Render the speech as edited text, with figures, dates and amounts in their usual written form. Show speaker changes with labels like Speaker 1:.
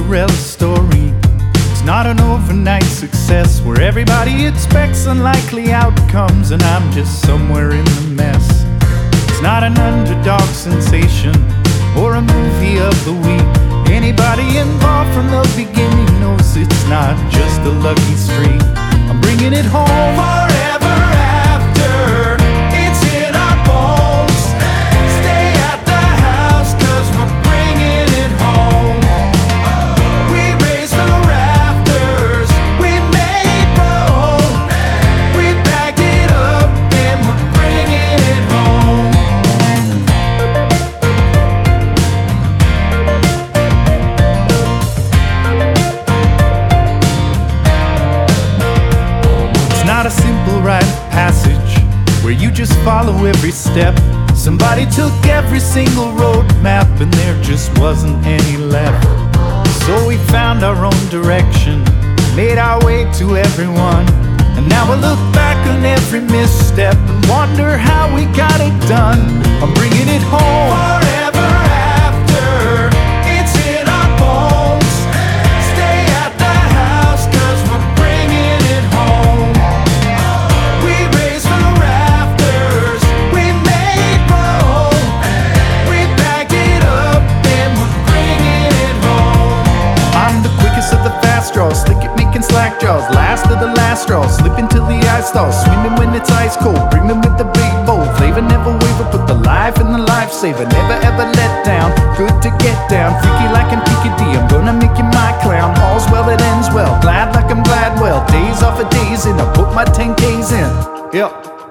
Speaker 1: Cinderella story. It's not an overnight success where everybody expects unlikely outcomes and I'm just somewhere in the mess. It's not an underdog sensation or a movie of the week. Anybody involved from the beginning knows it's not just a lucky streak. I'm bringing it home forever after. It's in our bones. Stay at the house 'cause we're bringing it home. We raised the rafters, we made room, we backed it up and we're bringing it home. It's not a simple rite of passage where you just follow every step. Somebody took every single road map and there just wasn't any left. So we found our own direction, made our way to everyone. And now we look back on every misstep and wonder how we got it done. I'm bringing it home forever after. It's in our bones. Stay at the house 'cause we're bringing it home. We raised the rafters, we made room, we backed it up and we're bringing it home. I'm the quickest of the fast draws, slick at making slack jaws, last of the last straw, slipping till the ice thaws, swimming when it's ice cold, bring them with the big bowl, flavor never waver, put the life in the lifesaver, never ever let down, good to get down, freaky like I'm P.K.D., I'm gonna make you my clown, all's well that ends well, glad like I'm Gladwell, days off of days in, I put my 10Ks in, yep.